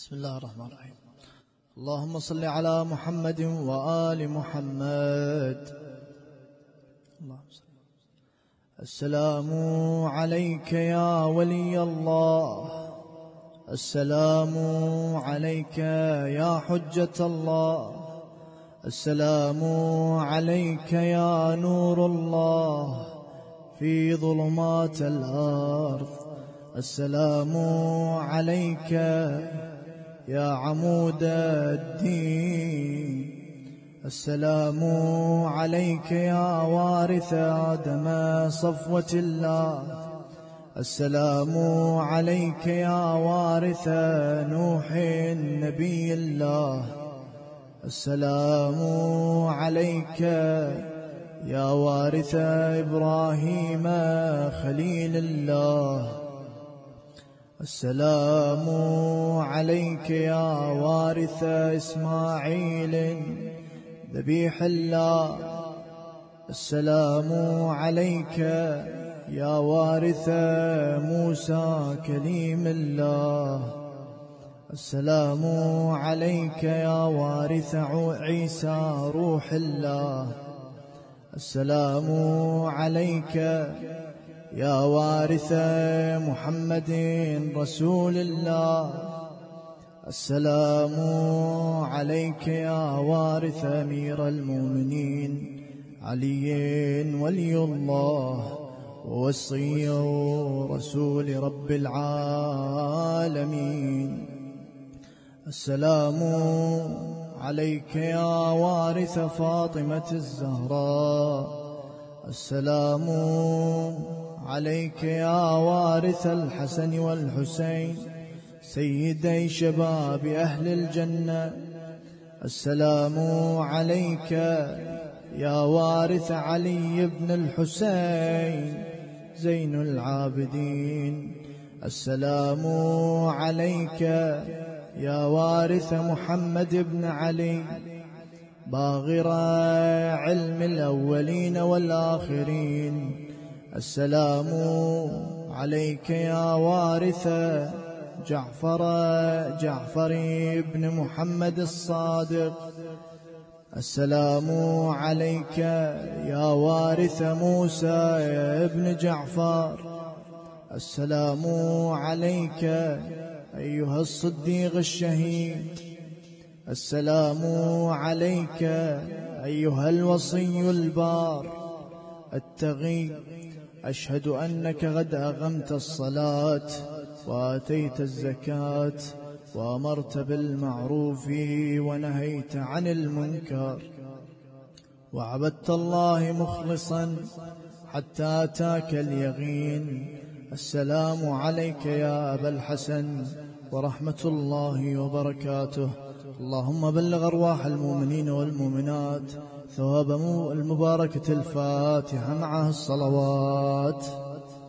بسم الله الرحمن الرحيم. اللهم صل على محمد وآل محمد. اللهم صل. السلام عليك يا ولي الله، السلام عليك يا حجة الله، السلام عليك يا نور الله في ظلمات الأرض، السلام عليك يا عمود الدين، السلام عليك يا وارث آدم صفوة الله، السلام عليك يا وارث نوح نبي الله، السلام عليك يا وارث إبراهيم خليل الله، السلام عليك يا وارث إسماعيل ذبيح الله، السلام عليك يا وارث موسى كليم الله، السلام عليك يا وارث عيسى روح الله، السلام عليك يا وارث محمد رسول الله، السلام عليك يا وارث أمير المؤمنين علي ولي الله ووصي رسول رب العالمين، السلام عليك يا وارث فاطمة الزهراء، السلام عليك يا وارث الحسن والحسين سيدي شباب أهل الجنة، السلام عليك يا وارث علي بن الحسين زين العابدين، السلام عليك يا وارث محمد بن علي باغر علم الأولين والآخرين، السلام عليك يا وارث جعفر بن محمد الصادق، السلام عليك يا وارث موسى بن جعفر، السلام عليك أيها الصديق الشهيد، السلام عليك أيها الوصي البار التغي، أشهد أنك قد أقمت الصلاة وآتيت الزكاة وأمرت بالمعروف ونهيت عن المنكر وعبدت الله مخلصا حتى أتاك اليقين، السلام عليك يا أبا الحسن ورحمة الله وبركاته. اللهم بلغ أرواح المؤمنين والمؤمنات ثواب المباركة الفاتحة معها الصلوات.